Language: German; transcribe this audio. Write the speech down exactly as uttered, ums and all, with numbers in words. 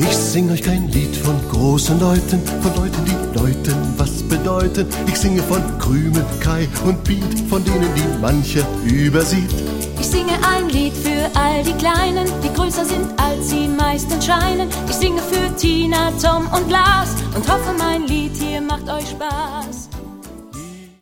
Ich sing euch kein Lied von großen Leuten, von Leuten, die Leuten was bedeuten. Ich singe von Krümel, Kai und Piet, von denen, die mancher übersieht. Ich singe ein Lied für all die Kleinen, die größer sind, als sie meistens scheinen. Ich singe für Tina, Tom und Lars und hoffe, mein Lied hier macht euch Spaß.